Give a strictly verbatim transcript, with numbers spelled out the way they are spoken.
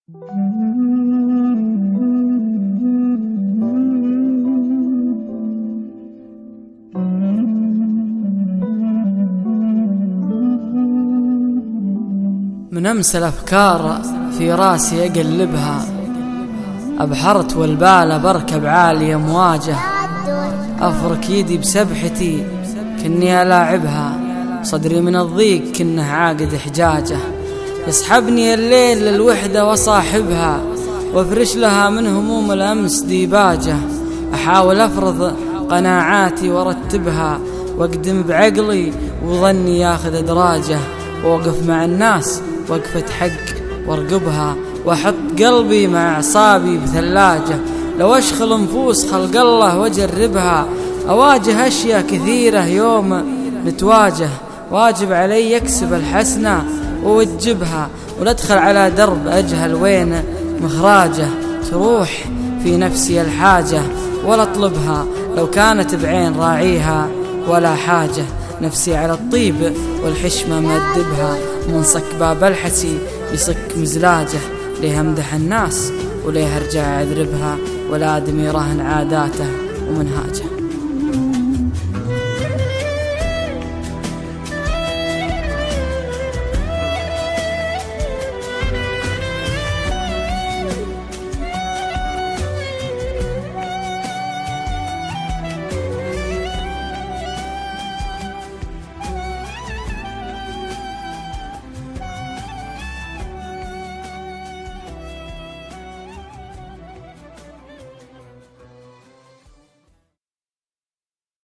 من أمس الأفكار في راسي أقلبها، أبحرت والبال بركب عالي أمواجه، أفرك يدي بسبحتي كني ألاعبها، صدري من الضيق كنه عاقد حجاجه، يسحبني الليل للوحدة وصاحبها، وافرش لها من هموم الأمس ديباجه، أحاول أفرض قناعاتي وارتبها، واقدم بعقلي وظني ياخذ أدراجه، ووقف مع الناس وقفة حق وارقبها، واحط قلبي مع اعصابي بثلاجه، لو اشخل نفوس خلق الله واجربها، اواجه اشياء كثيره يوم نتواجه، واجب علي اكسب الحسنه ووجبها، وندخل على درب اجهل وين مخراجه، تروح في نفسي الحاجه ولا اطلبها، لو كانت بعين راعيها ولا حاجه، نفسي على الطيب والحشمة مدبها، منصك باب الحسي يصك مزلاجه، ليه امدح الناس وليه ارجع اذربها، ولا ادمي راهن عاداته ومنهاجه.